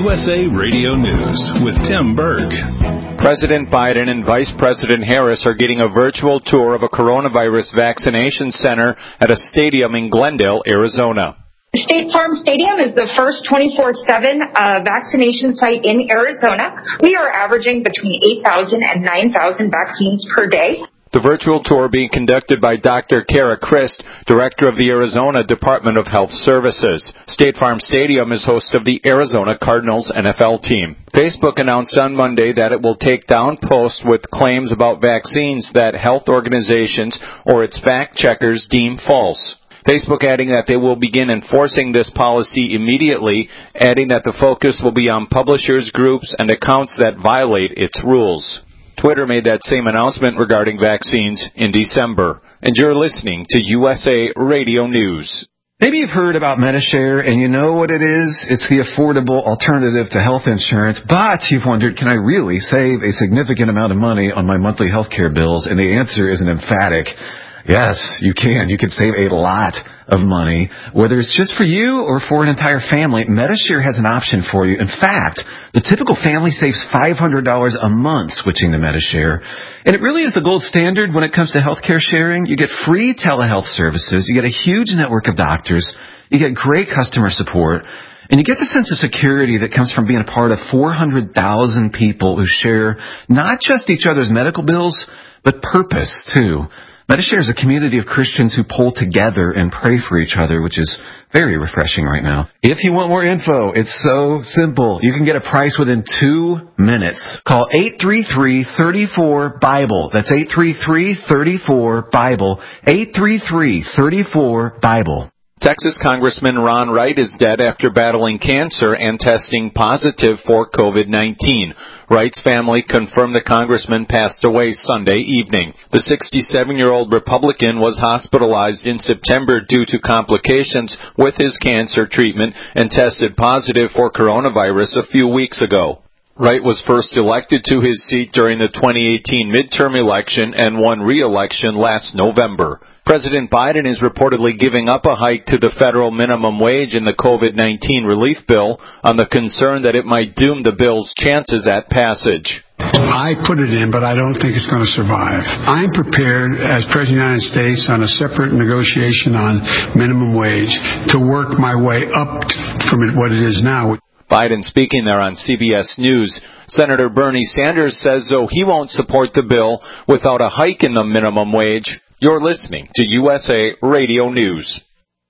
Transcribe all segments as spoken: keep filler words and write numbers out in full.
U S A Radio News with Tim Berg. President Biden and Vice President Harris are getting a virtual tour of a coronavirus vaccination center at a stadium in Glendale, Arizona. State Farm Stadium is the first twenty-four seven uh, vaccination site in Arizona. We are averaging between eight thousand and nine thousand vaccines per day. The virtual tour being conducted by Doctor Kara Christ, Director of the Arizona Department of Health Services. State Farm Stadium is host of the Arizona Cardinals N F L team. Facebook announced on Monday that it will take down posts with claims about vaccines that health organizations or its fact-checkers deem false. Facebook adding that they will begin enforcing this policy immediately, adding that the focus will be on publishers, groups, and accounts that violate its rules. Twitter made that same announcement regarding vaccines in December. And you're listening to U S A Radio News. Maybe you've heard about Medi-Share, and you know what it is. It's the affordable alternative to health insurance, but you've wondered, can I really save a significant amount of money on my monthly health care bills? And the answer is an emphatic yes, you can. You can save a lot of money, whether it's just for you or for an entire family. Medi-Share has an option for you. In fact, the typical family saves five hundred dollars a month switching to Medi-Share. And it really is the gold standard when it comes to healthcare sharing. You get free telehealth services. You get a huge network of doctors. You get great customer support. And you get the sense of security that comes from being a part of four hundred thousand people who share not just each other's medical bills, but purpose, too. Medi-Share is a community of Christians who pull together and pray for each other, which is very refreshing right now. If you want more info, it's so simple. You can get a price within two minutes. Call eight three three, three four, BIBLE. That's eight three three, three four, BIBLE. eight three three, three four, BIBLE. Texas Congressman Ron Wright is dead after battling cancer and testing positive for COVID nineteen. Wright's family confirmed the congressman passed away Sunday evening. The sixty-seven-year-old Republican was hospitalized in September due to complications with his cancer treatment and tested positive for coronavirus a few weeks ago. Wright was first elected to his seat during the twenty eighteen midterm election and won re-election last November. President Biden is reportedly giving up a hike to the federal minimum wage in the COVID nineteen relief bill on the concern that it might doom the bill's chances at passage. I put it in, but I don't think it's going to survive. I'm prepared, as President of the United States, on a separate negotiation on minimum wage to work my way up from what it is now. Biden speaking there on C B S News. Senator Bernie Sanders says, though, he won't support the bill without a hike in the minimum wage. You're listening to U S A Radio News.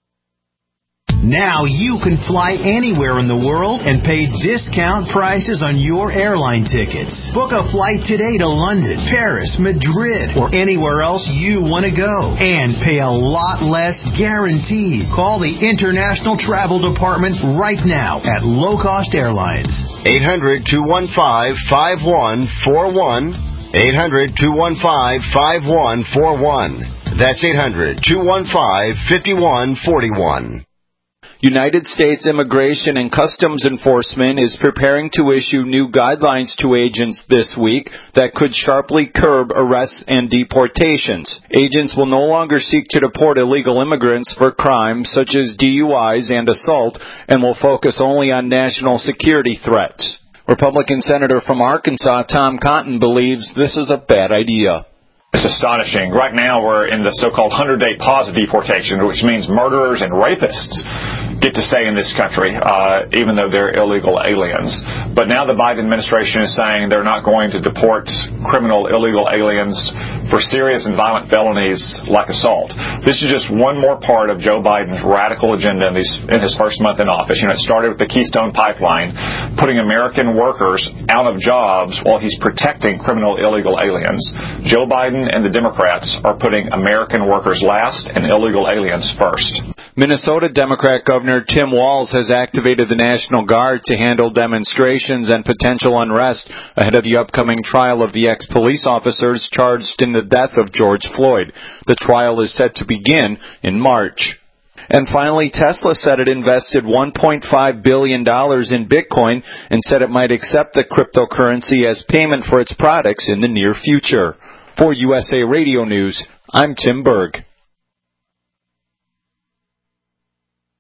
Now you can fly anywhere in the world and pay discount prices on your airline tickets. Book a flight today to London, Paris, Madrid, or anywhere else you want to go. And pay a lot less guaranteed. Call the International Travel Department right now at Low Cost Airlines. eight hundred, two one five, five one four one. eight hundred, two one five, five one four one. That's eight hundred, two one five, five one four one. United States Immigration and Customs Enforcement is preparing to issue new guidelines to agents this week that could sharply curb arrests and deportations. Agents will no longer seek to deport illegal immigrants for crimes such as D U Is and assault and will focus only on national security threats. Republican Senator from Arkansas, Tom Cotton, believes this is a bad idea. It's astonishing. Right now we're in the so-called hundred-day pause of deportation, which means murderers and rapists get to stay in this country, uh, even though they're illegal aliens. But now the Biden administration is saying they're not going to deport criminal illegal aliens for serious and violent felonies like assault. This is just one more part of Joe Biden's radical agenda in, these, in his first month in office. You know, it started with the Keystone Pipeline, putting American workers out of jobs while he's protecting criminal illegal aliens. Joe Biden and the Democrats are putting American workers last and illegal aliens first. Minnesota Democrat Governor Tim Walz has activated the National Guard to handle demonstrations and potential unrest ahead of the upcoming trial of the ex-police officers charged in the death of George Floyd. The trial is set to begin in March. And finally, Tesla said it invested one point five billion dollars in Bitcoin and said it might accept the cryptocurrency as payment for its products in the near future. For U S A Radio News, I'm Tim Berg.